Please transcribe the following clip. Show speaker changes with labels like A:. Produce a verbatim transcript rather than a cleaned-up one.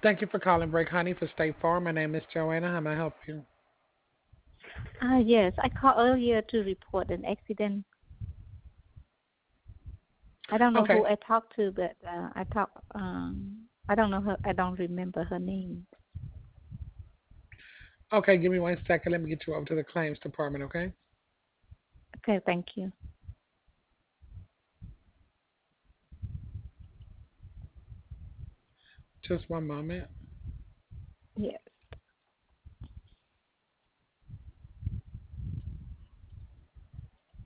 A: Thank you for calling Break Honey for State Farm. My name is Joanna. How may I help you?
B: Ah, yes, I called earlier to report an accident. I don't know
A: Okay.
B: who I talked to, but uh, I talk. Um, I don't know her. I don't remember her name.
A: Okay, give me one second. Let me get you over to the claims department, okay?
B: Okay, thank you.
A: Just one moment.
B: Yes.